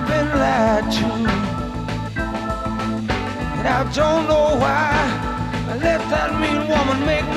been lied to, and I don't know why I let that mean woman make